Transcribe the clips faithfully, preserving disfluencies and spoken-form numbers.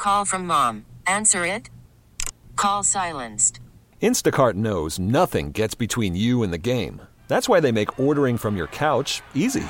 Call from mom. Answer it. Call silenced. Instacart knows nothing gets between you and the game. That's why they make ordering from your couch easy.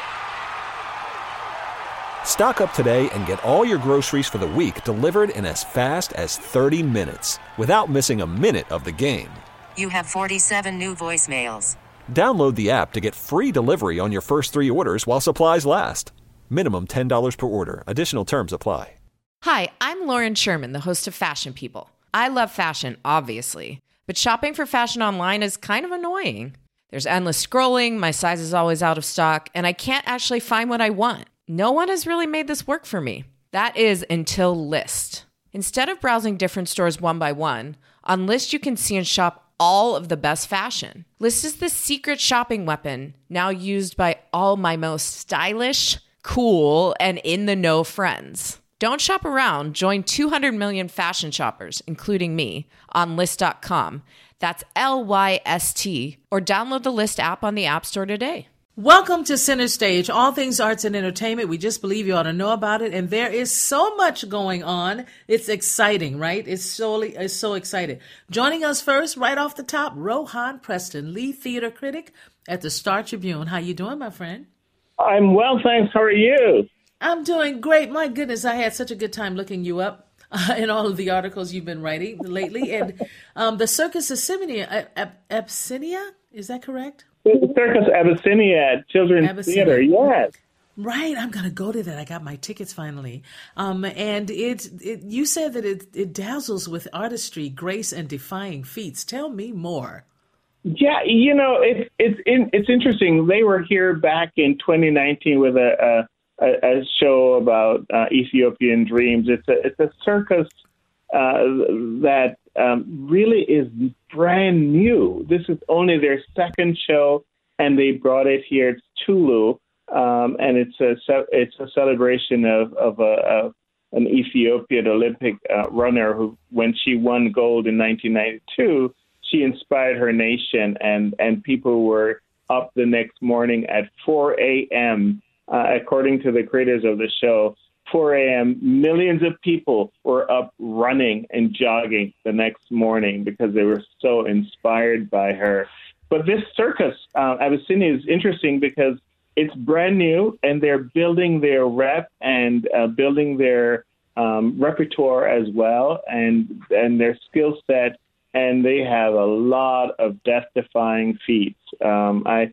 Stock up today and get all your groceries for the week delivered in as fast as thirty minutes without missing a minute of the game. You have forty-seven new voicemails. Download the app to get free delivery on your first three orders while supplies last. Minimum ten dollars per order. Additional terms apply. Hi, I'm Lauren Sherman, the host of Fashion People. I love fashion, obviously, but shopping for fashion online is kind of annoying. There's endless scrolling, my size is always out of stock, and I can't actually find what I want. No one has really made this work for me. That is until Lyst. Instead of browsing different stores one by one, on Lyst you can see and shop all of the best fashion. Lyst is the secret shopping weapon now used by all my most stylish, cool, and in-the-know friends. Don't shop around. Join two hundred million fashion shoppers, including me, on Lyst dot com. That's L Y S T, or download the Lyst app on the App Store today. Welcome to Center Stage, all things arts and entertainment. We just believe you ought to know about it, and there is so much going on. It's exciting, right? It's so, it's so exciting. Joining us first, right off the top, Rohan Preston, lead theater critic at the Star Tribune. How you doing, my friend? I'm well, thanks. How are you? I'm doing great. My goodness, I had such a good time looking you up uh, in all of the articles you've been writing lately. And um, the Circus Abyssinia, Ab- Abyssinia, is that correct? The Circus Abyssinia at Children's Abyssinia. Theater, yes. Right, I'm going to go to that. I got my tickets finally. Um, and it, it, you said that it, it dazzles with artistry, grace, and defying feats. Tell me more. Yeah, you know, it's it's in, it's interesting. They were here back in twenty nineteen with a a, a show about uh, Ethiopian dreams. It's a it's a circus uh, that um, really is brand new. This is only their second show, and they brought it here. It's Tulu, um, and it's a it's a celebration of of a, a an Ethiopian Olympic uh, runner who, when she won gold in nineteen ninety-two. She inspired her nation, and, and people were up the next morning at four a.m., uh, according to the creators of the show. four a.m., millions of people were up running and jogging the next morning because they were so inspired by her. But this circus, uh, Abyssinia, is interesting because it's brand new, and they're building their rep and uh, building their um, repertoire as well, and and their skill set. And they have a lot of death-defying feats. Um, I,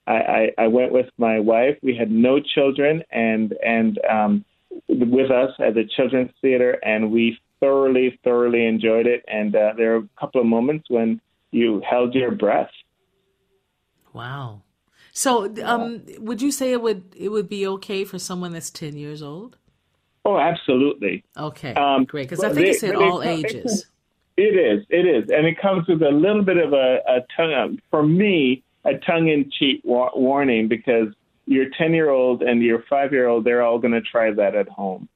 I I went with my wife. We had no children, and and um, with us at the Children's Theater, and we thoroughly, thoroughly enjoyed it. And uh, there are a couple of moments when you held your breath. Wow. So, um, would you say it would it would be okay for someone that's ten years old? Oh, absolutely. Okay, um, great. Because I think it's at all ages. It is, it is, and it comes with a little bit of a, a tongue, for me, a tongue-in-cheek wa- warning, because your ten-year-old and your five-year-old, they're all going to try that at home.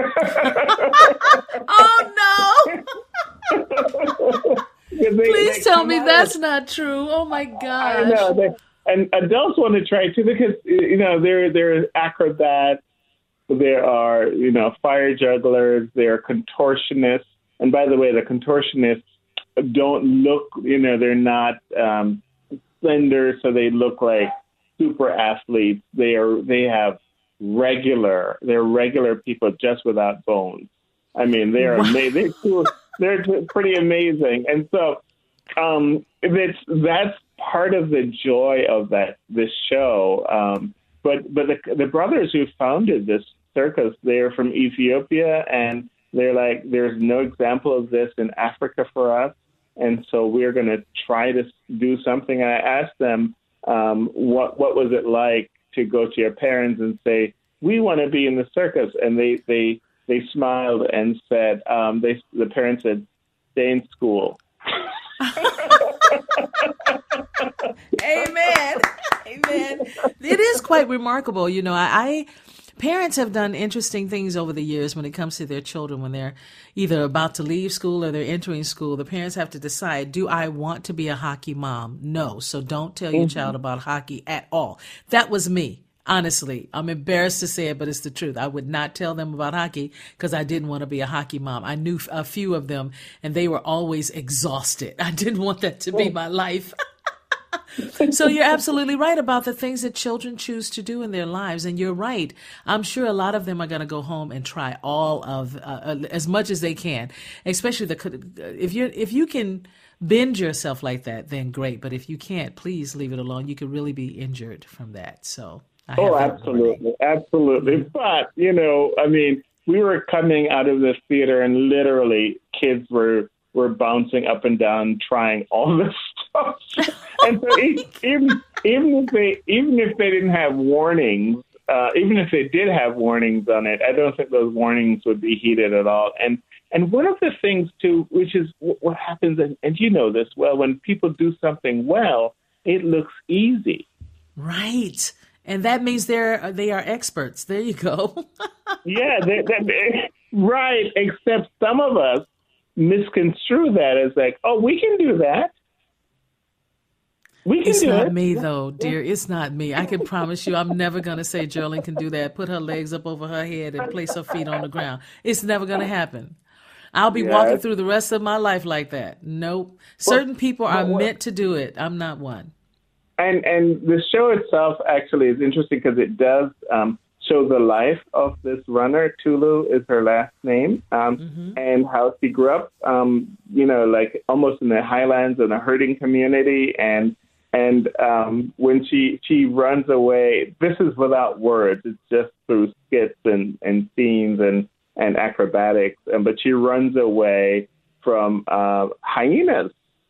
Oh, no! they, Please they tell me that's with, not true. Oh, my gosh. I know. They, and adults want to try it, too, because, you know, there, there are acrobats, there are, you know, fire jugglers, there are contortionists. And by the way, the contortionists don't look, you know, they're not um, slender, so they look like super athletes. They are, they have regular, they're regular people just without bones. I mean, they are amazing. They're pretty amazing. And so um, it's, that's part of the joy of that, this show. Um, but but the, the brothers who founded this circus, they're from Ethiopia, and they're like, there's no example of this in Africa for us, and so we're going to try to do something. And I asked them, um, what what was it like to go to your parents and say, we want to be in the circus? And they they, they smiled and said, um, they the parents said, stay in school. Amen. Amen. It is quite remarkable. You know, I... I Parents have done interesting things over the years when it comes to their children. When they're either about to leave school or they're entering school, the parents have to decide, do I want to be a hockey mom? No. So don't tell your mm-hmm. child about hockey at all. That was me. Honestly, I'm embarrassed to say it, but it's the truth. I would not tell them about hockey because I didn't want to be a hockey mom. I knew a few of them, and they were always exhausted. I didn't want that to be my life. So you're absolutely right about the things that children choose to do in their lives. And you're right. I'm sure a lot of them are going to go home and try all of uh, as much as they can, especially the if you if you can bend yourself like that, then great. But if you can't, please leave it alone. You could really be injured from that. So. I oh, absolutely. Absolutely. Mm-hmm. But, you know, I mean, we were coming out of the theater and literally kids were, were bouncing up and down, trying all this stuff. And so even, even if they, even if they didn't have warnings, uh, even if they did have warnings on it, I don't think those warnings would be heeded at all. And, and one of the things too, which is what happens, and, and you know this well, when people do something well, it looks easy. Right. And that means they're they are experts. There you go. Yeah, they, they, right. Except some of us misconstrue that as like, oh, we can do that. We can it's do not it. me, though, dear. It's not me. I can promise you I'm never going to say Geraldine can do that, put her legs up over her head and place her feet on the ground. It's never going to happen. I'll be yes. walking through the rest of my life like that. Nope. Certain well, people are well, meant to do it. I'm not one. And and the show itself actually is interesting because it does um, show the life of this runner. Tulu is her last name, um, mm-hmm. and how she grew up, um, you know, like almost in the highlands in a herding community. And and um, when she, she runs away, this is without words. It's just through skits and, and scenes and, and acrobatics. And, but she runs away from uh, hyenas.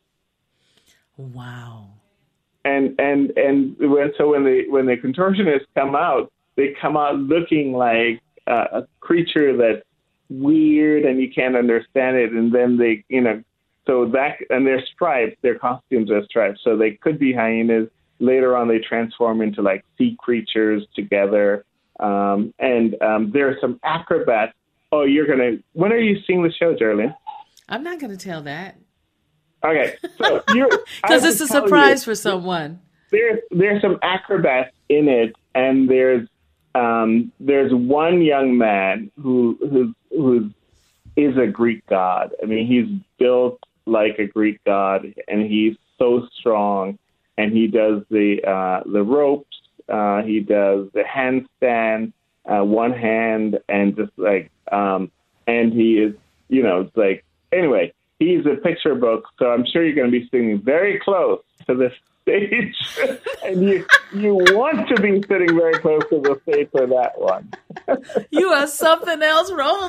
Wow. And and and when, so when the when the contortionists come out, they come out looking like uh, a creature that's weird and you can't understand it. And then they, you know, so that and they're striped. Their costumes are striped, so they could be hyenas. Later on, they transform into like sea creatures together. Um, and um, there are some acrobats. Oh, you're gonna. When are you seeing the show, Geraldine? I'm not gonna tell that. Okay, so you're because it's a surprise you, for someone. There's there's some acrobats in it, and there's um, there's one young man who who who is a Greek god. I mean, he's built like a Greek god, and he's so strong. And he does the uh, the ropes. Uh, he does the handstand, uh, one hand, and just like um, and he is, you know, it's like anyway. He's a picture book, so I'm sure you're going to be sitting very close to the stage, and you you want to be sitting very close to the stage for that one. You are something else wrong.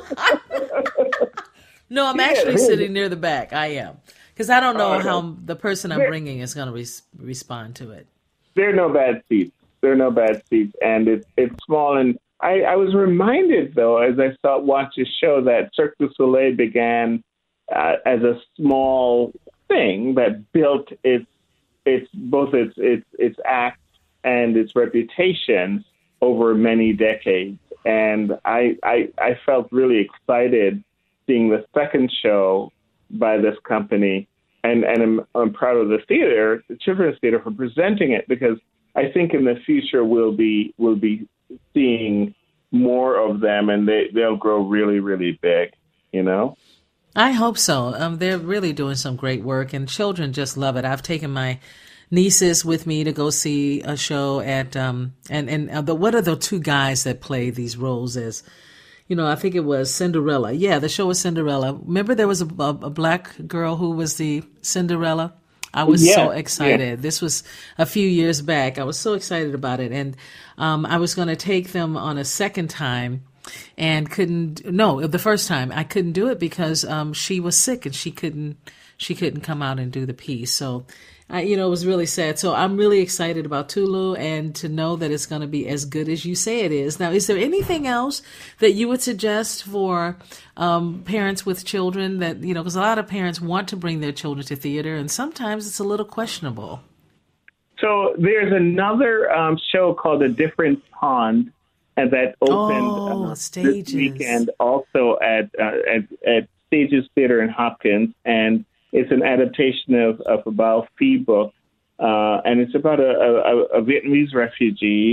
No, I'm actually yeah. sitting near the back. I am, because I don't know oh, how the person I'm there, bringing is going to res- respond to it. There are no bad seats. There are no bad seats, and it's it's small. And I, I was reminded, though, as I saw watch this show, that Cirque du Soleil began Uh, as a small thing that built its its both its its its acts and its reputation over many decades, and I I, I felt really excited seeing the second show by this company, and and I'm, I'm proud of the theater, the Children's Theater, for presenting it, because I think in the future we'll be we'll be seeing more of them, and they they'll grow really really big, you know. I hope so. Um, they're really doing some great work, and children just love it. I've taken my nieces with me to go see a show at, um, and, and uh, the, what are the two guys that play these roles as, you know, I think it was Cinderella. Yeah, the show was Cinderella. Remember there was a, a, a black girl who was the Cinderella? I was yeah, so excited. Yeah. This was a few years back. I was so excited about it. And um, I was going to take them on a second time. And couldn't no the first time I couldn't do it because um, she was sick and she couldn't she couldn't come out and do the piece. So I, you know, it was really sad. So I'm really excited about Tulu and to know that it's going to be as good as you say it is. Now, is there anything else that you would suggest for um, parents with children that, you know, because a lot of parents want to bring their children to theater and sometimes it's a little questionable. So there's another um, show called A Different Pond. And that opened oh, uh, Stages. this weekend also at, uh, at at Stages Theater in Hopkins, and it's an adaptation of, of a Bao Phi book, uh, and it's about a, a, a Vietnamese refugee,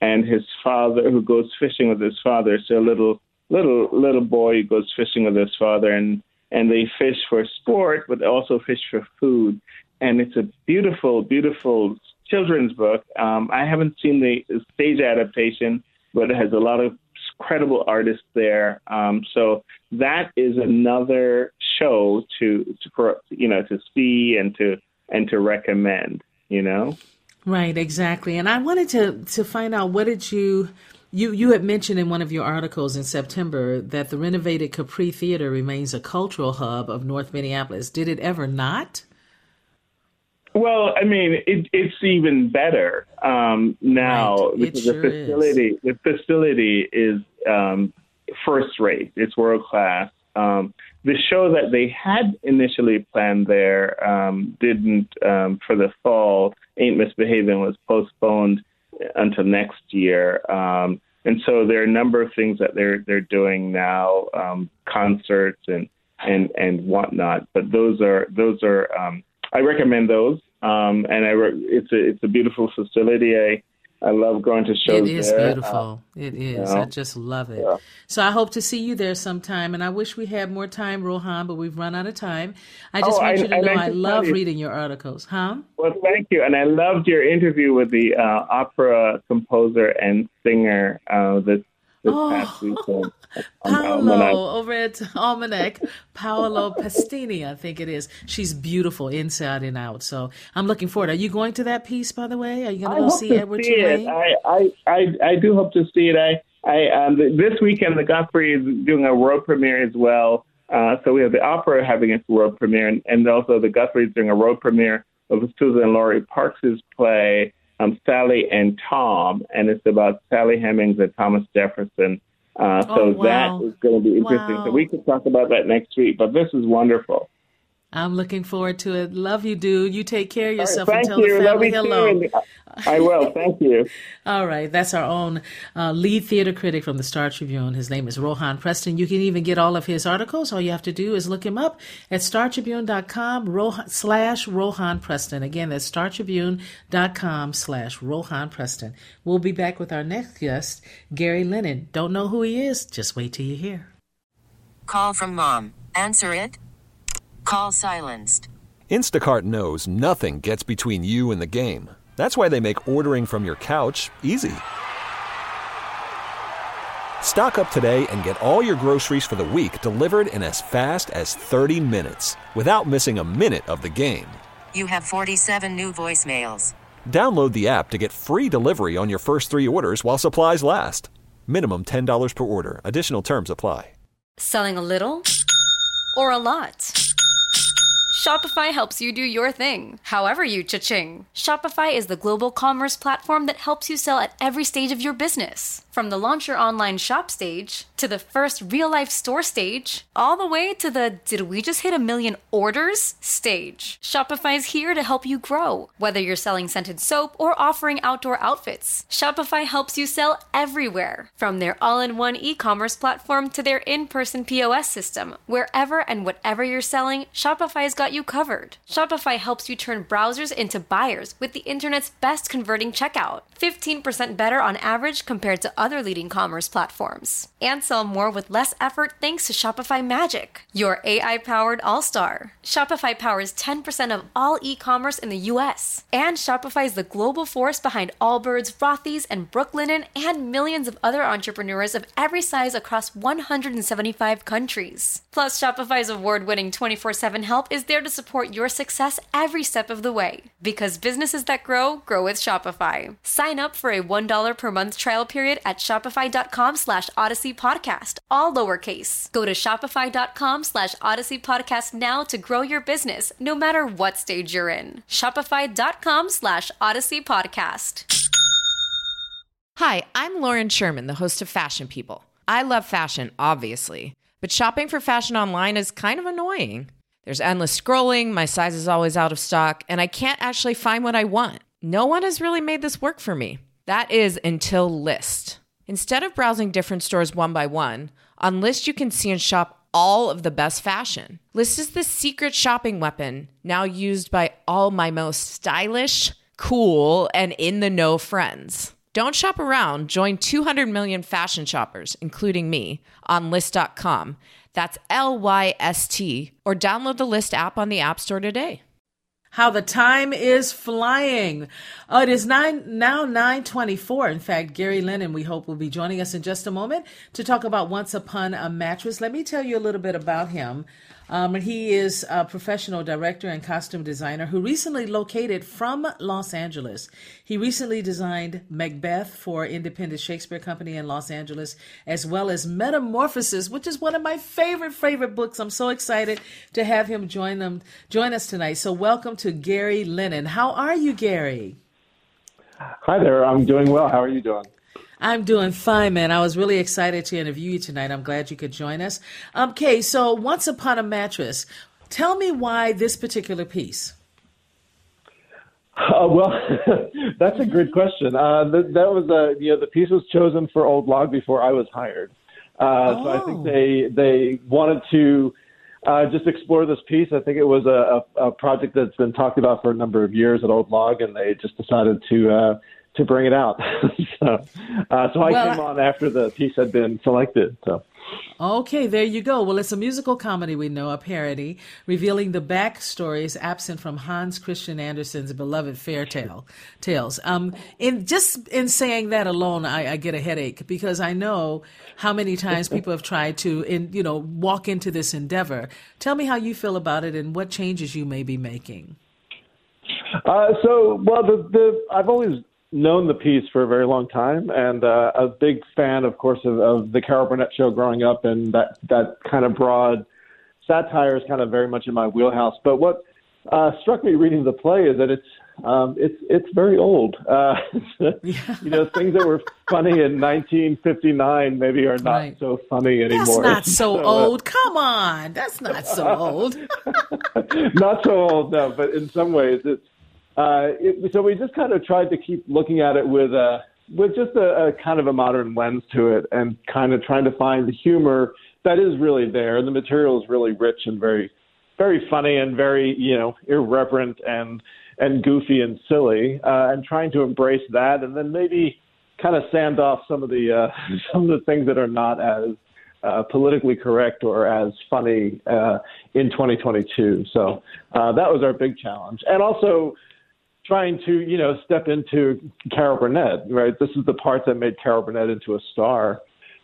and his father, who goes fishing with his father. So a little little little boy goes fishing with his father, and and they fish for sport, but also fish for food. And it's a beautiful, beautiful children's book. Um, I haven't seen the stage adaptation, but it has a lot of credible artists there. Um, so that is another show to, to for, you know, to see and to and to recommend. You know, right? Exactly. And I wanted to to find out, what did you you you had mentioned in one of your articles in September that the renovated Capri Theater remains a cultural hub of North Minneapolis. Did it ever not? Well, I mean, it, it's even better um, now Right. because It sure the facility is. the facility is um, first rate. It's world class. Um, the show that they had initially planned there um, didn't um, for the fall. Ain't Misbehaving was postponed until next year, um, and so there are a number of things that they're they're doing now, um, concerts and and and whatnot. But those are those are. Um, I recommend those, um, and I re- it's a it's a beautiful facility. I I love going to shows It is there. beautiful. Uh, It is. you know, I just love it. yeah. So I hope to see you there sometime. And I wish we had more time, Rohan, but we've run out of time. I just Oh, want I- you to I know like I to love tell you- reading your articles. Huh? Well, thank you, and I loved your interview with the uh, opera composer and singer uh, this this Oh. past weekend. Paolo over at Almanac, Paolo Pastini, I think it is. She's beautiful inside and out. So I'm looking forward. Are you going to that piece, by the way? Are you going I to go hope see to Edward see it. Tulane? I, I, I, I do hope to see it. I, I um, this weekend the Godfrey is doing a world premiere as well. Uh, so we have the opera having its world premiere, and, and also the Godfrey is doing a world premiere of Susan Laurie Parks' play, um, Sally and Tom, and it's about Sally Hemings and Thomas Jefferson. Uh, so Oh, wow. that is going to be interesting. Wow. So we could talk about that next week, but this is wonderful. I'm looking forward to it. Love you, dude. You take care of yourself Thank and tell you. the Love family you too, hello. and I will. Thank you. All right. That's our own uh, lead theater critic from the Star Tribune. His name is Rohan Preston. You can even get all of his articles. All you have to do is look him up at star tribune dot com Rohan, slash Rohan Preston. Again, that's star tribune dot com slash Rohan Preston. We'll be back with our next guest, Gary Lennon. Don't know who he is? Just wait till you hear. Call from mom. Answer it. Call silenced. Instacart knows nothing gets between you and the game. That's why they make ordering from your couch easy. Stock up today and get all your groceries for the week delivered in as fast as thirty minutes without missing a minute of the game. You have forty-seven new voicemails. Download the app to get free delivery on your first three orders while supplies last. Minimum ten dollars per order. Additional terms apply. Selling a little or a lot? Shopify helps you do your thing, however you cha-ching. Shopify is the global commerce platform that helps you sell at every stage of your business. From the launch your online shop stage, to the first real-life store stage, all the way to the did we just hit a million orders stage. Shopify is here to help you grow. Whether you're selling scented soap or offering outdoor outfits, Shopify helps you sell everywhere. From their all-in-one e-commerce platform to their in-person P O S system, wherever and whatever you're selling, Shopify's got you covered. Shopify helps you turn browsers into buyers with the internet's best converting checkout. fifteen percent better on average compared to other leading commerce platforms. And sell more with less effort thanks to Shopify Magic, your A I-powered all-star. Shopify powers ten percent of all e-commerce in the U S. And Shopify is the global force behind Allbirds, Rothy's, and Brooklinen, and millions of other entrepreneurs of every size across one hundred seventy-five countries. Plus, Shopify's award-winning twenty-four seven help is there to support your success every step of the way. Because businesses that grow, grow with Shopify. Sign up for a one dollar per month trial period at shopify.com slash Odyssey Podcast, all lowercase. Go to shopify.com slash Odyssey Podcast now to grow your business, no matter what stage you're in. Shopify.com slash Odyssey Podcast. Hi, I'm Lauren Sherman, the host of Fashion People. I love fashion, obviously, but shopping for fashion online is kind of annoying. There's endless scrolling, my size is always out of stock, and I can't actually find what I want. No one has really made this work for me. That is until Lyst. Instead of browsing different stores one by one, on Lyst you can see and shop all of the best fashion. Lyst is the secret shopping weapon now used by all my most stylish, cool, and in-the-know friends. Don't shop around. Join two hundred million fashion shoppers, including me, on Lyst dot com. That's L Y S T. Or download the Lyst app on the App Store today. How the time is flying. Oh, it is nine now nine twenty-four. In fact, Gary Lennon, we hope, will be joining us in just a moment to talk about Once Upon a Mattress. Let me tell you a little bit about him. Um, he is a professional director and costume designer who recently located from Los Angeles. He recently designed Macbeth for Independent Shakespeare Company in Los Angeles, as well as Metamorphosis, which is one of my favorite, favorite books. I'm so excited to have him join them, join us tonight. So welcome to Gary Lennon. How are you, Gary? Hi there. I'm doing well. How are you doing? I'm doing fine, man. I was really excited to interview you tonight. I'm glad you could join us. Okay, so Once Upon a Mattress. Tell me why this particular piece. Uh, well, that's a good question. Uh, th- that was a you know the piece was chosen for Old Log before I was hired. Uh, oh. So I think they they wanted to uh, just explore this piece. I think it was a, a, a project that's been talked about for a number of years at Old Log, and they just decided to. Uh, to bring it out. so uh, so I well, came on after the piece had been selected. So. Okay, there you go. Well, it's a musical comedy, we know, a parody, revealing the backstories absent from Hans Christian Andersen's beloved fairy tale tales. Um, in just in saying that alone, I, I get a headache because I know how many times people have tried to, in you know, walk into this endeavor. Tell me how you feel about it and what changes you may be making. Uh, so, well, the, the I've always known the piece for a very long time, and uh, a big fan, of course, of, of the Carol Burnett show growing up, and that, that kind of broad satire is kind of very much in my wheelhouse. But what uh, struck me reading the play is that it's um, it's it's very old. Uh, you know, things that were funny in nineteen fifty-nine maybe are not right. so funny anymore. That's not so, so old. Uh, Come on, that's not so old. Not so old, no. But in some ways, it's. Uh, it, so we just kind of tried to keep looking at it with a with just a, a kind of a modern lens to it, and kind of trying to find the humor that is really there. And the material is really rich and very, very funny and very, you know, irreverent and and goofy and silly. Uh, and trying to embrace that, and then maybe kind of sand off some of the uh, some of the things that are not as uh, politically correct or as funny uh, in twenty twenty-two. So uh, that was our big challenge, and also. Trying to, you know, step into Carol Burnett, right? This is the part that made Carol Burnett into a star.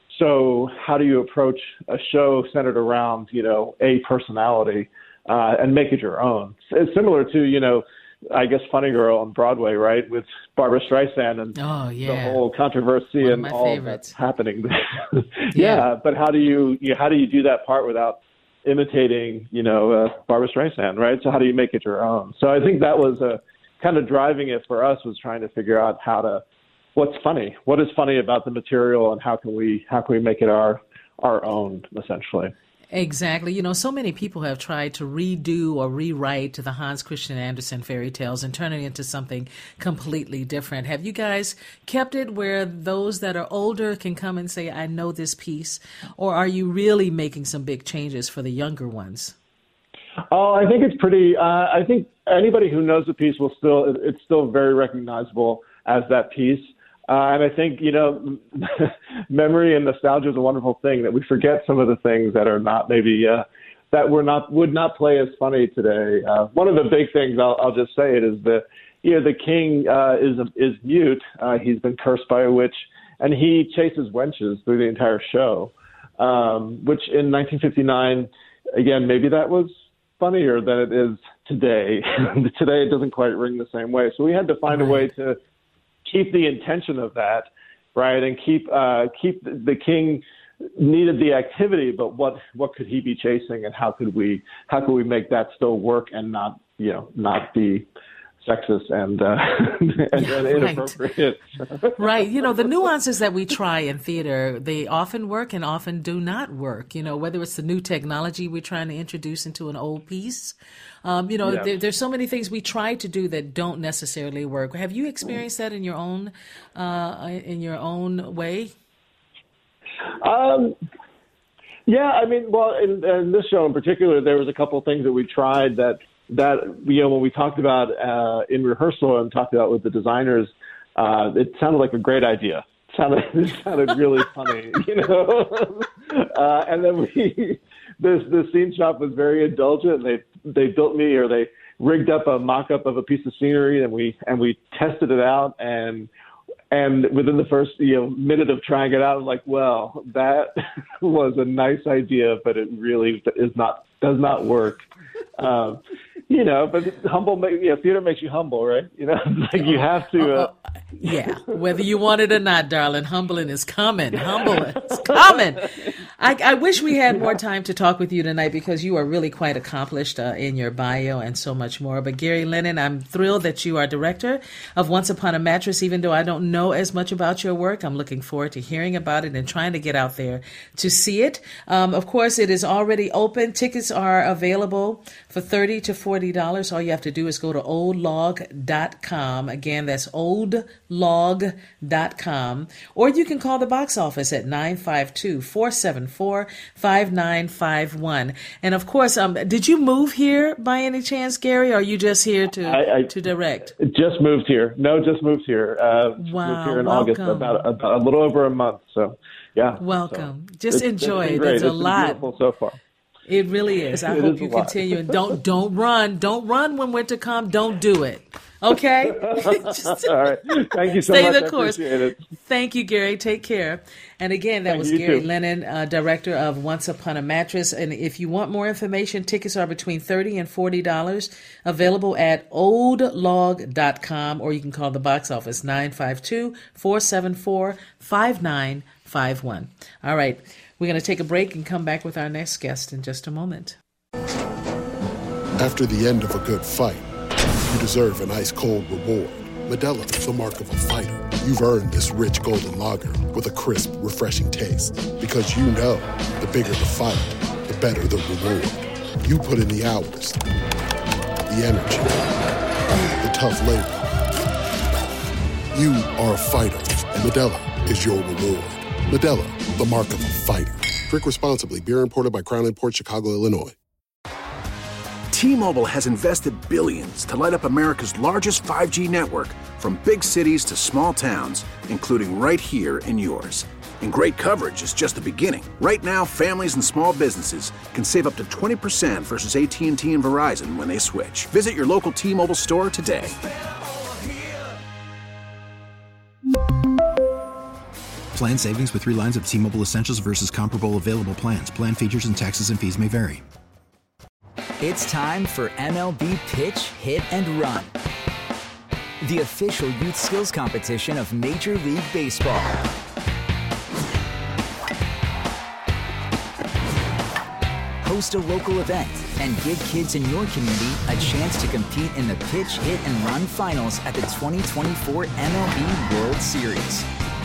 So how do you approach a show centered around, you know, a personality uh, and make it your own? It's similar to, you know, I guess Funny Girl on Broadway, right, with Barbra Streisand and oh, yeah. the whole controversy and all favorites. That's happening. yeah. yeah, but how do you, you how do you do that part without imitating, you know, uh, Barbra Streisand, right? So how do you make it your own? So I think that was a kind of driving it for us was trying to figure out how to, what's funny, what is funny about the material, and how can we how can we make it our our own, essentially. Exactly. You know, so many people have tried to redo or rewrite the Hans Christian Andersen fairy tales and turn it into something completely different. Have you guys kept it where those that are older can come and say, I know this piece, or are you really making some big changes for the younger ones? Oh, I think it's pretty, uh, I think anybody who knows the piece will still, it's still very recognizable as that piece. Uh, and I think, you know, memory and nostalgia is a wonderful thing, that we forget some of the things that are not maybe, uh, that were not, would not play as funny today. Uh, one of the big things, I'll, I'll just say it, is that, you know, the king uh, is, is mute. Uh, he's been cursed by a witch, and he chases wenches through the entire show, um, which in nineteen fifty-nine, again, maybe that was funnier than it is today. Today it doesn't quite ring the same way. So we had to find right. a way to keep the intention of that, right, and keep uh, keep the king needed the activity, but what what could he be chasing, and how could we how could we make that still work and not you know not be sexist and, uh, and, yeah, and inappropriate. Right. right. You know, the nuances that we try in theater, they often work and often do not work. You know, whether it's the new technology we're trying to introduce into an old piece. Um, you know, yeah. there, there's so many things we try to do that don't necessarily work. Have you experienced that in your own uh, in your own way? Um. Yeah, I mean, well, in, in this show in particular, there was a couple of things that we tried that, that you know, when we talked about uh, in rehearsal and talked about with the designers, uh, it sounded like a great idea. It sounded, it sounded really funny, you know. uh, and then we, this the scene shop was very indulgent. They they built me, or they rigged up a mock-up of a piece of scenery, and we and we tested it out. And and within the first you know minute of trying it out, I was like, well, that was a nice idea, but it really is not does not work. Um, you know, but humble, you know, theater makes you humble, right? You know, like you have to. Uh, uh, yeah, whether you want it or not, darling, humbling is coming. Humbling is coming. I, I wish we had more time to talk with you tonight because you are really quite accomplished uh, in your bio and so much more. But Gary Lennon, I'm thrilled that you are director of Once Upon a Mattress. Even though I don't know as much about your work, I'm looking forward to hearing about it and trying to get out there to see it. Um, of course, it is already open. Tickets are available for thirty to forty dollars. All you have to do is go to old log dot com. Again, that's old log dot com. Or you can call the box office at nine five two, four seven four, five nine five one. And of course, um, did you move here by any chance, Gary, or are you just here to I, I to direct? Just moved here. No, just moved here. Uh, wow, moved here in welcome. August, about, about a little over a month. So, yeah. Welcome. So just it's, enjoy it's it. great. There's a it's lot. Beautiful so far. It really is. I it hope is you a lot. continue. And don't don't run. Don't run when winter comes. Don't do it. Okay? Just all right. Thank you so stay much. the I course. appreciate it. Thank you, Gary. Take care. And again, that Thank was you, Gary too. Lennon, uh, director of Once Upon a Mattress. And if you want more information, tickets are between thirty dollars and forty dollars, available at old log dot com, or you can call the box office nine five two, four seven four, five nine five one. All right. We're going to take a break and come back with our next guest in just a moment. After the end of a good fight, you deserve an ice-cold reward. Modelo is the mark of a fighter. You've earned this rich golden lager with a crisp, refreshing taste. Because you know, the bigger the fight, the better the reward. You put in the hours, the energy, the tough labor. You are a fighter, and Modelo is your reward. Modelo, the mark of a fighter. Drink responsibly. Beer imported by Crown Imports, Chicago, Illinois. T-Mobile has invested billions to light up America's largest five G network, from big cities to small towns, including right here in yours. And great coverage is just the beginning. Right now, families and small businesses can save up to twenty percent versus A T and T and Verizon when they switch. Visit your local T-Mobile store today. Plan savings with three lines of T-Mobile Essentials versus comparable available plans. Plan features and taxes and fees may vary. It's time for M L B Pitch, Hit, and Run, the official youth skills competition of Major League Baseball. Host a local event and give kids in your community a chance to compete in the Pitch, Hit, and Run finals at the twenty twenty-four M L B World Series.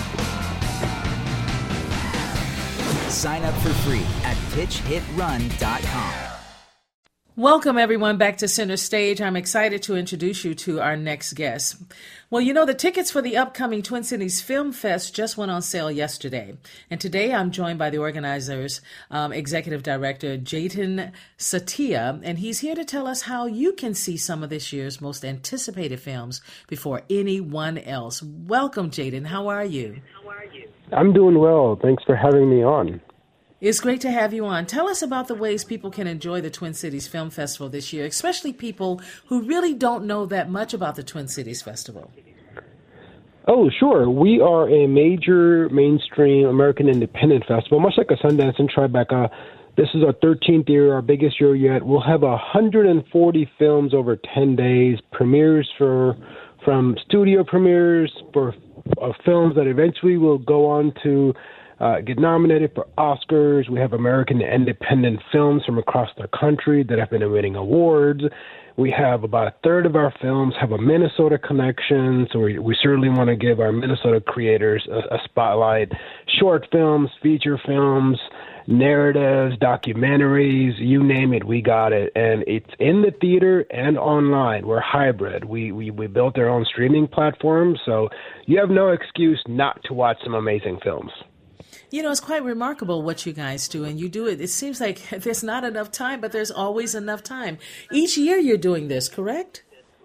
Sign up for free at pitch hit run dot com. Welcome, everyone, back to Center Stage. I'm excited to introduce you to our next guest. Well, you know, the tickets for the upcoming Twin Cities Film Fest just went on sale yesterday. And today I'm joined by the organizer's um, executive director, Jatin Satya, and he's here to tell us how you can see some of this year's most anticipated films before anyone else. Welcome, Jatin. How are you? How are you? I'm doing well. Thanks for having me on. It's great to have you on. Tell us about the ways people can enjoy the Twin Cities Film Festival this year, especially people who really don't know that much about the Twin Cities Festival. Oh, sure. We are a major mainstream American independent festival, much like a Sundance and Tribeca. This is our thirteenth year, our biggest year yet. We'll have one hundred forty films over ten days, premieres for from studio premieres for uh, films that eventually will go on to Uh, get nominated for Oscars. We have American independent films from across the country that have been winning awards. We have about a third of our films have a Minnesota connection, so we, we certainly want to give our Minnesota creators a, a spotlight. Short films, feature films, narratives, documentaries, you name it, we got it. And it's in the theater and online. We're hybrid. We, we, we built our own streaming platform, so you have no excuse not to watch some amazing films. You know, it's quite remarkable what you guys do, and you do it. It seems like there's not enough time, but there's always enough time. Each year you're doing this, correct?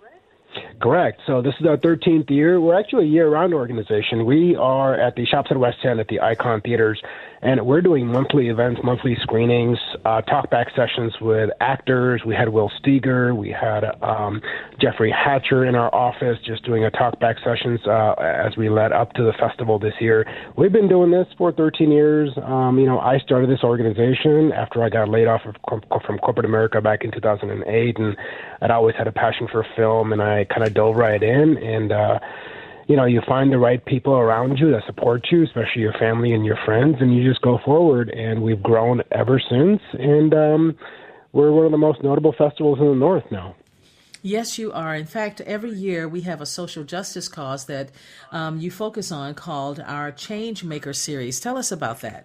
Correct. So this is our thirteenth year. We're actually a year-round organization. We are at the Shops at West End at the Icon Theaters, and we're doing monthly events, monthly screenings, uh, talkback sessions with actors. We had Will Steger. We had um, Jeffrey Hatcher in our office just doing a talkback sessions uh, as we led up to the festival this year. We've been doing this for thirteen years. Um, you know, I started this organization after I got laid off of, from corporate America back in two thousand eight, and I'd always had a passion for film, and I kind of dove right in. And, uh, you know, you find the right people around you that support you, especially your family and your friends, and you just go forward. And we've grown ever since. And um, we're one of the most notable festivals in the North now. Yes, you are. In fact, every year we have a social justice cause that um, you focus on called our Changemaker series. Tell us about that.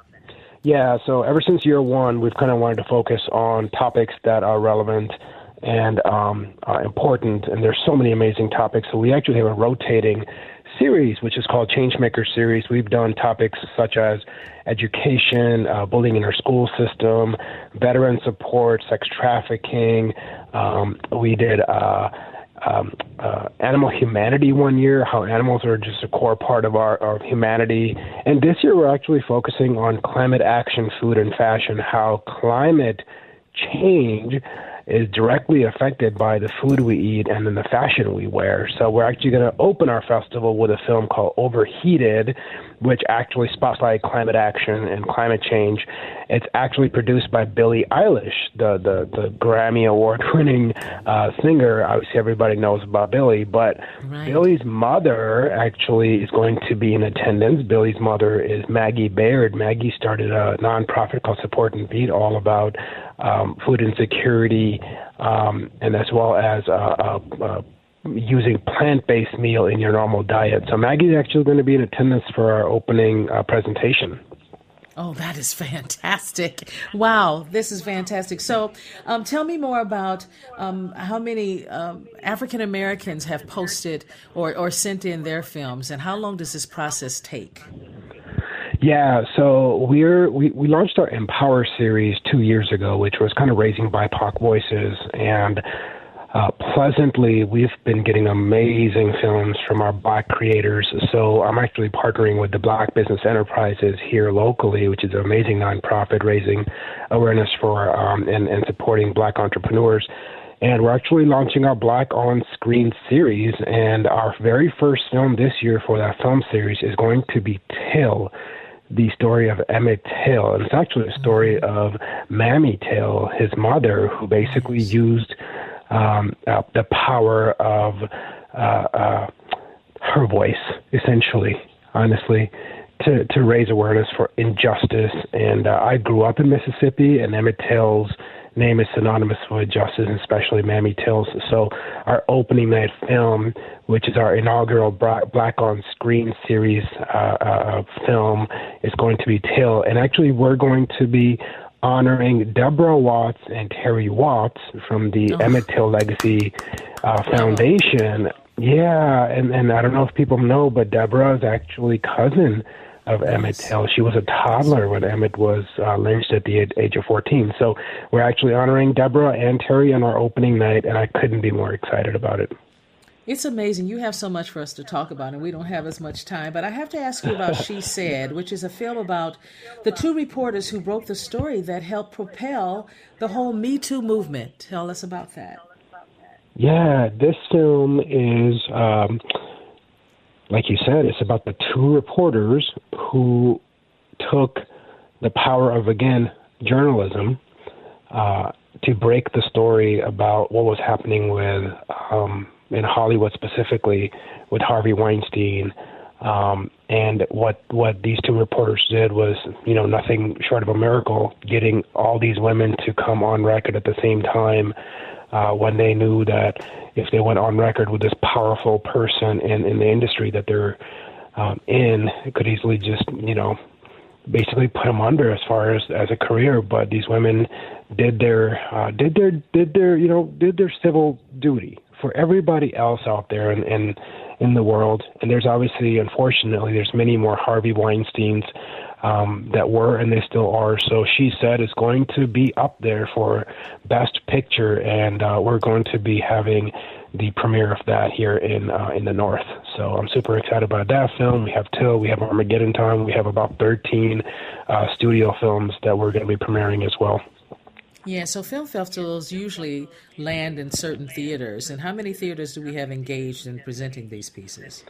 Yeah, so ever since year one, we've kind of wanted to focus on topics that are relevant and um, uh, important, and there's so many amazing topics. So we actually have a rotating series, which is called Changemaker series. We've done topics such as education, uh, bullying in our school system, veteran support, sex trafficking. Um, we did uh, um, uh, animal humanity one year, how animals are just a core part of our, our humanity. And this year we're actually focusing on climate action, food, and fashion, how climate change is directly affected by the food we eat and then the fashion we wear. So we're actually going to open our festival with a film called Overheated, which actually spotlights climate action and climate change. It's actually produced by Billie Eilish, the the, the Grammy Award-winning uh, singer. Obviously, everybody knows about Billie, but right. Billie's mother actually is going to be in attendance. Billie's mother is Maggie Baird. Maggie started a nonprofit called Support and Feed, all about um, food insecurity, um, and as well as uh, uh, uh, using plant-based meal in your normal diet. So Maggie's actually going to be in attendance for our opening uh, presentation. Oh, that is fantastic. Wow, this is fantastic. So um, tell me more about um, how many um, African Americans have posted or, or sent in their films, and how long does this process take? Yeah, so we're we, we launched our Empower series two years ago, which was kind of raising B I P O C voices, and uh, pleasantly, we've been getting amazing films from our Black creators. So I'm actually partnering with the Black Business Enterprises here locally, which is an amazing nonprofit raising awareness for um, and, and supporting Black entrepreneurs. And we're actually launching our Black on Screen series, and our very first film this year for that film series is going to be Till, the story of Emmett Till. And it's actually a story of Mammy Till, his mother, who basically used um, uh, the power of uh, uh, her voice, essentially, honestly, to, to raise awareness for injustice. And uh, I grew up in Mississippi, and Emmett Till's name is synonymous with justice, and especially Mammy Till's. So our opening night film, which is our inaugural Black on Screen series uh, uh, film, is going to be Till. And actually, we're going to be honoring Deborah Watts and Terry Watts from the oh. Emmett Till Legacy uh, Foundation. Yeah, and, and I don't know if people know, but Deborah is actually cousin of Emmett Till. She was a toddler when Emmett was uh, lynched at the age of fourteen. So we're actually honoring Deborah and Terry on our opening night, and I couldn't be more excited about it. It's amazing. You have so much for us to talk about, and we don't have as much time. But I have to ask you about She Said, which is a film about the two reporters who broke the story that helped propel the whole Me Too movement. Tell us about that. Yeah, this film is, um, like you said, it's about the two reporters who took the power of, again, journalism uh, to break the story about what was happening with um in Hollywood specifically with Harvey Weinstein. Um, and what what these two reporters did was, you know, nothing short of a miracle, getting all these women to come on record at the same time uh, when they knew that if they went on record with this powerful person in, in the industry that they're um, in, it could easily just, you know, basically put them under as far as, as a career. But these women did their, uh, did their, did their, you know, did their civil duty for everybody else out there in, in in the world. And there's obviously, unfortunately, there's many more Harvey Weinsteins um, that were, and they still are. So She Said is going to be up there for Best Picture, and uh, we're going to be having the premiere of that here in uh, in the North. So I'm super excited about that film. We have Till, we have Armageddon Time, we have about thirteen uh, studio films that we're going to be premiering as well. Yeah, so film festivals usually land in certain theaters. And how many theaters do we have engaged in presenting these pieces?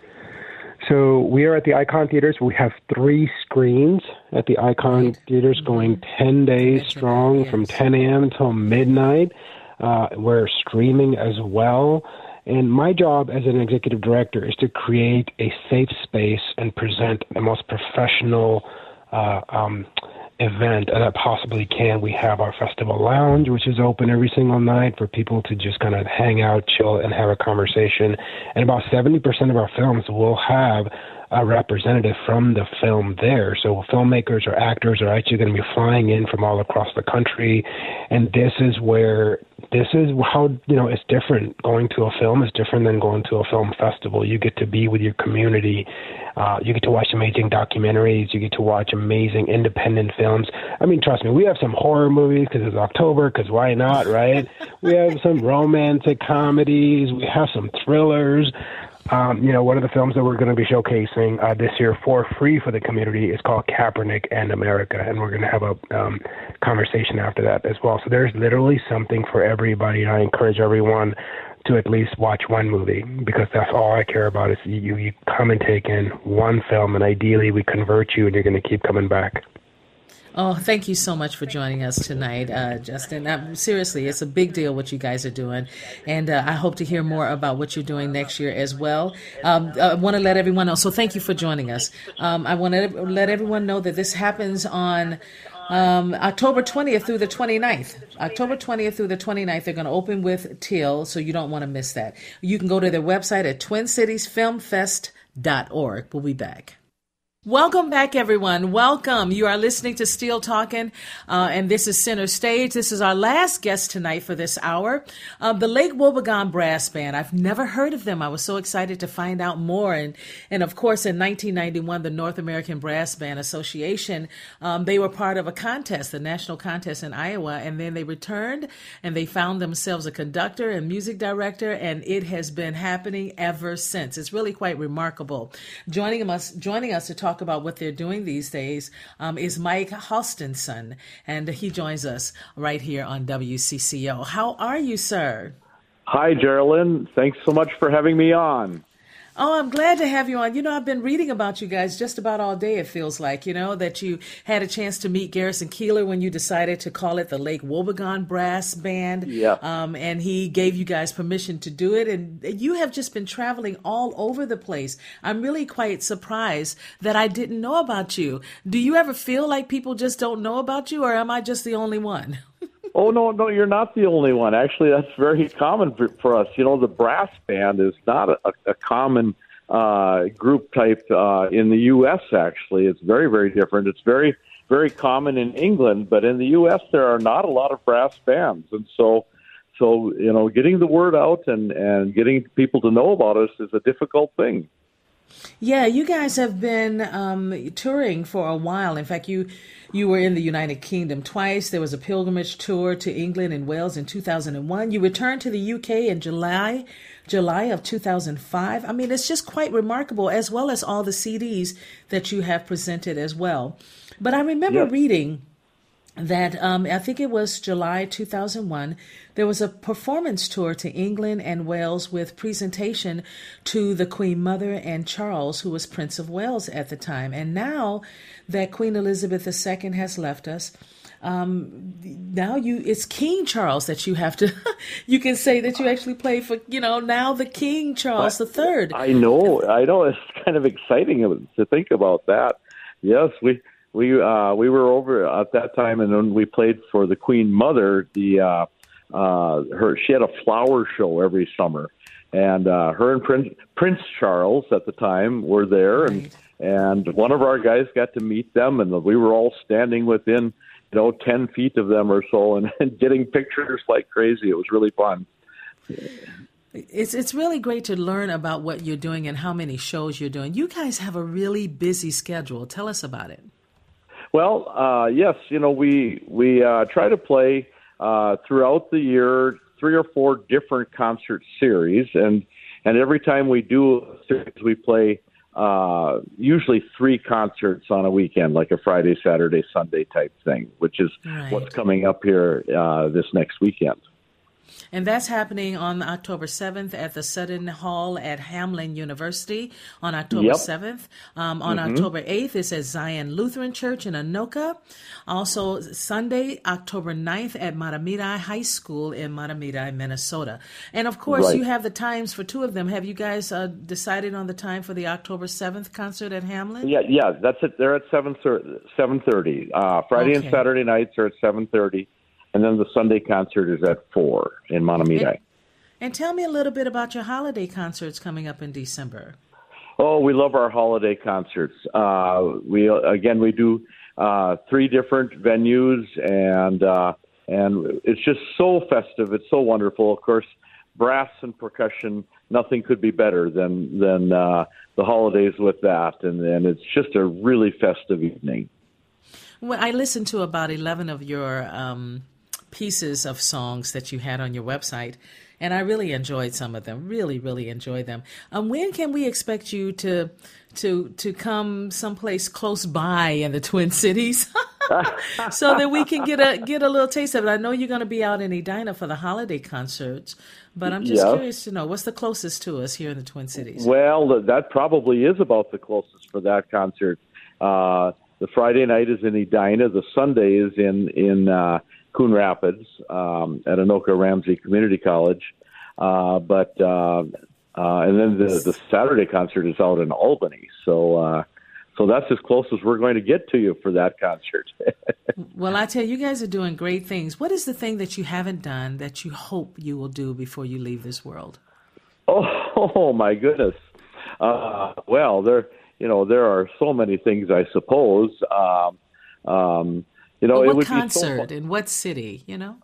So we are at the Icon Theaters. We have three screens at the Icon right. Theaters mm-hmm. going ten days That's strong yes. from ten a.m. until midnight. Uh, we're streaming as well. And my job as an executive director is to create a safe space and present the most professional uh, um event that I possibly can. We have our festival lounge, which is open every single night for people to just kind of hang out, chill, and have a conversation. And about seventy percent of our films will have a representative from the film there. So filmmakers or actors are actually going to be flying in from all across the country. And this is where, this is how, you know, it's different. Going to a film is different than going to a film festival. You get to be with your community. Uh, you get to watch amazing documentaries. You get to watch amazing independent films. I mean, trust me, we have some horror movies because it's October, because why not, right? We have some romantic comedies. We have some thrillers. Um, you know, one of the films that we're going to be showcasing uh, this year for free for the community is called Kaepernick and America, and we're going to have a um, conversation after that as well. So there's literally something for everybody, and I encourage everyone to at least watch one movie, because that's all I care about is you, you come and take in one film, and ideally we convert you and you're going to keep coming back. Oh, thank you so much for joining us tonight, uh, Justin. Uh, seriously, it's a big deal what you guys are doing, and uh, I hope to hear more about what you're doing next year as well. Um, I want to let everyone know, so thank you for joining us. Um, I want to let everyone know that this happens on um, October twentieth through the twenty-ninth. October twentieth through the twenty-ninth, they're going to open with Till, so you don't want to miss that. You can go to their website at twin cities film fest dot org. We'll be back. Welcome back, everyone. Welcome. You are listening to Steel Talking, uh, and this is Center Stage. This is our last guest tonight for this hour. Uh, the Lake Wobegon Brass Band. I've never heard of them. I was so excited to find out more. And, and of course, in nineteen ninety-one, the North American Brass Band Association, um, they were part of a contest, the national contest in Iowa, and then they returned and they found themselves a conductor and music director, and it has been happening ever since. It's really quite remarkable. Joining us, joining us to talk about what they're doing these days um, is Mike Hostinson, and he joins us right here on W C C O. How are you, sir? Hi, Geraldine. Thanks so much for having me on. Oh, I'm glad to have you on. You know, I've been reading about you guys just about all day, it feels like, you know, that you had a chance to meet Garrison Keillor when you decided to call it the Lake Wobegon Brass Band. Yeah. Um, and he gave you guys permission to do it. And you have just been traveling all over the place. I'm really quite surprised that I didn't know about you. Do you ever feel like people just don't know about you, or am I just the only one? Oh, no, no, you're not the only one. Actually, that's very common for, for us. You know, the brass band is not a, a common uh, group type uh, in the U S, actually. It's very, very different. It's very, very common in England, but in the U S there are not a lot of brass bands. And so, so you know, getting the word out and, and getting people to know about us is a difficult thing. Yeah, you guys have been um, touring for a while. In fact, you you were in the United Kingdom twice. There was a pilgrimage tour to England and Wales in two thousand one. You returned to the U K in July, July of two thousand five. I mean, it's just quite remarkable, as well as all the C Ds that you have presented as well. But I remember yeah. reading that um, I think it was July two thousand one, there was a performance tour to England and Wales with presentation to the Queen Mother and Charles, who was Prince of Wales at the time. And now that Queen Elizabeth the Second has left us, um, now you it's King Charles that you have to, you can say that you actually play for, you know, now the King Charles the Third. I know, I know. It's kind of exciting to think about that. Yes, we... We uh, we were over at that time, and when we played for the Queen Mother, the uh, uh, her she had a flower show every summer, and uh, her and Prince Prince Charles at the time were there, right. and and one of our guys got to meet them, and we were all standing within you know ten feet of them or so, and, and getting pictures like crazy. It was really fun. It's it's really great to learn about what you're doing and how many shows you're doing. You guys have a really busy schedule. Tell us about it. Well, uh, yes, you know, we we uh, try to play uh, throughout the year three or four different concert series, and and every time we do a series, we play uh, usually three concerts on a weekend, like a Friday, Saturday, Sunday type thing, which is Right. what's coming up here uh, this next weekend. And that's happening on October seventh at the Sutton Hall at Hamline University on October Yep. seventh. Um, on Mhm. October eighth, it's at Zion Lutheran Church in Anoka. Also, Sunday, October ninth at Matamidi High School in Matamidi, Minnesota. And of course, Right. you have the times for two of them. Have you guys uh, decided on the time for the October seventh concert at Hamlin? Yeah, yeah, that's it. They're at seven thirty. Uh, Friday Okay. and Saturday nights are at seven thirty, and then the Sunday concert is at four in Matamidi. And, and tell me a little bit about your holiday concerts coming up in December. Oh, we love our holiday concerts. Uh, we again, we do uh, three different venues, and uh, and it's just so festive. It's so wonderful. Of course, brass and percussion. Nothing could be better than than uh, the holidays with that, and and it's just a really festive evening. Well, I listened to about eleven of your um, pieces of songs that you had on your website, and I really enjoyed some of them. Really, really enjoyed them. Um, when can we expect you to to to come someplace close by in the Twin Cities, so that we can get a get a little taste of it? I know you're going to be out in Edina for the holiday concerts, but I'm just Yes. curious to know what's the closest to us here in the Twin Cities. Well, th- that probably is about the closest for that concert. Uh, the Friday night is in Edina. The Sunday is in in uh, Coon Rapids um, at Anoka Ramsey Community College. Uh, but uh, uh, and then the, the Saturday concert is out in Albany. So uh, so that's as close as we're going to get to you for that concert. Well, I tell you, you guys are doing great things. What is the thing that you haven't done that you hope you will do before you leave this world? Oh, oh my goodness. Uh, well, there, you know, there are so many things, I suppose. Um, um, you know, But it what would concert be so, in what city, you know?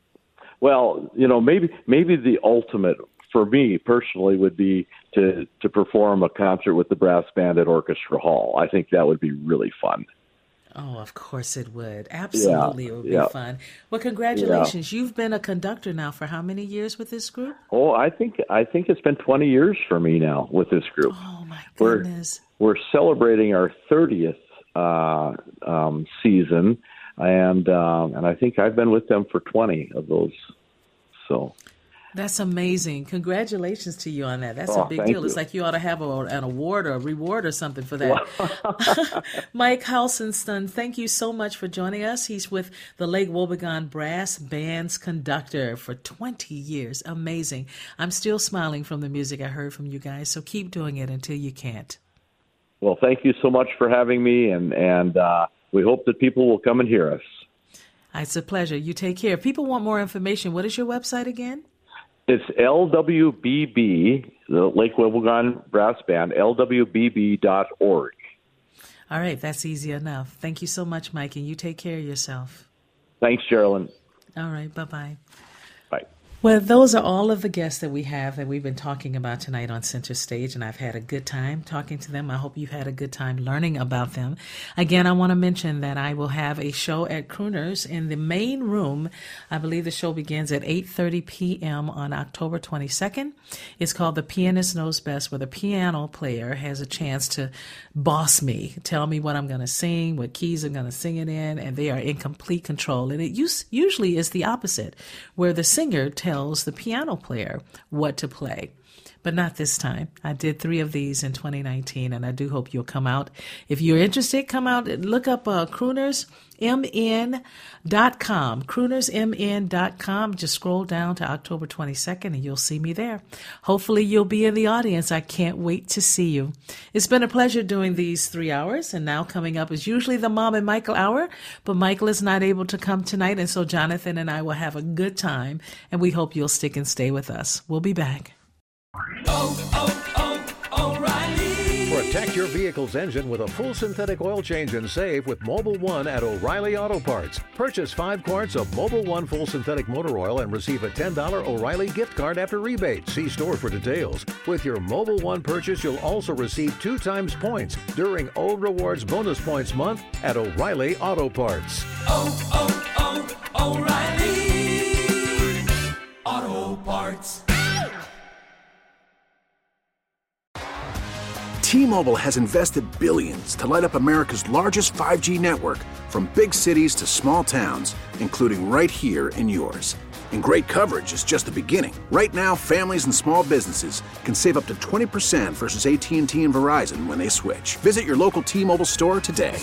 well, you know, maybe maybe the ultimate for me personally would be to to perform a concert with the brass band at Orchestra Hall. I think that would be really fun. Oh, of course it would. Absolutely, it would yeah. be fun. Well, congratulations. You've been a conductor now for how many years with this group? Oh, I think I think it's been twenty years for me now with this group. Oh, my We're goodness. we're celebrating our thirtieth uh, um, season, and um, and I think I've been with them for twenty of those. So That's amazing. Congratulations to you on that. That's Oh, a big thank deal. you. It's like you ought to have a, an award or a reward or something for that. Mike Halsenston, thank you so much for joining us. He's with the Lake Wobegon Brass Band's conductor for twenty years. Amazing. I'm still smiling from the music I heard from you guys, so keep doing it until you can't. well, thank you so much for having me, and and uh, we hope that people will come and hear us. It's a pleasure. You take care. If people want more information, what is your website again? It's L W B B, the Lake Wobegon Brass Band, L W B B dot org. All right, that's easy enough. Thank you so much, Mike, and you take care of yourself. Thanks, Geraldine. All right, bye-bye. Bye. Well, those are all of the guests that we have that we've been talking about tonight on Center Stage, and I've had a good time talking to them. I hope you've had a good time learning about them. Again, I want to mention that I will have a show at Crooners in the main room. I believe the show begins at eight thirty p.m. on October twenty-second. It's called The Pianist Knows Best, where the piano player has a chance to boss me, tell me what I'm going to sing, what keys I'm going to sing it in, and they are in complete control. And it us- usually is the opposite, where the singer tells the piano player what to play. But not this time. I did three of these in twenty nineteen, and I do hope you'll come out. If you're interested, come out and look up uh, crooners m n dot com. crooners m n dot com. Just scroll down to October twenty-second, and you'll see me there. Hopefully, you'll be in the audience. I can't wait to see you. It's been a pleasure doing these three hours, and now coming up is usually the Mom and Michael hour, but Michael is not able to come tonight, and so Jonathan and I will have a good time, and we hope you'll stick and stay with us. We'll be back. Oh, oh, oh, O'Reilly. For a Protect your vehicle's engine with a full synthetic oil change and save with Mobil one at O'Reilly Auto Parts. Purchase five quarts of Mobil one full synthetic motor oil and receive a ten dollars O'Reilly gift card after rebate. See store for details. With your Mobil one purchase, you'll also receive two times points during Old Rewards Bonus Points Month at O'Reilly Auto Parts. Oh, oh, oh, O'Reilly Auto Parts. T-Mobile has invested billions to light up America's largest five G network, from big cities to small towns, including right here in yours. And great coverage is just the beginning. Right now, families and small businesses can save up to twenty percent versus A T and T and Verizon when they switch. Visit your local T-Mobile store today.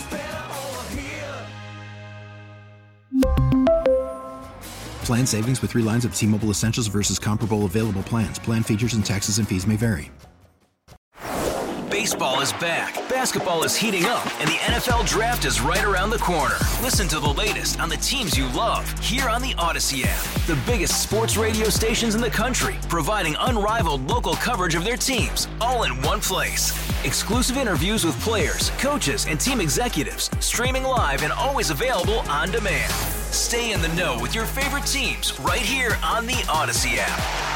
Plan savings with three lines of T-Mobile Essentials versus comparable available plans. Plan features and taxes and fees may vary. Baseball is back, basketball is heating up, and the N F L Draft is right around the corner. Listen to the latest on the teams you love here on the Odyssey app. The biggest sports radio stations in the country, providing unrivaled local coverage of their teams, all in one place. Exclusive interviews with players, coaches, and team executives, streaming live and always available on demand. Stay in the know with your favorite teams right here on the Odyssey app.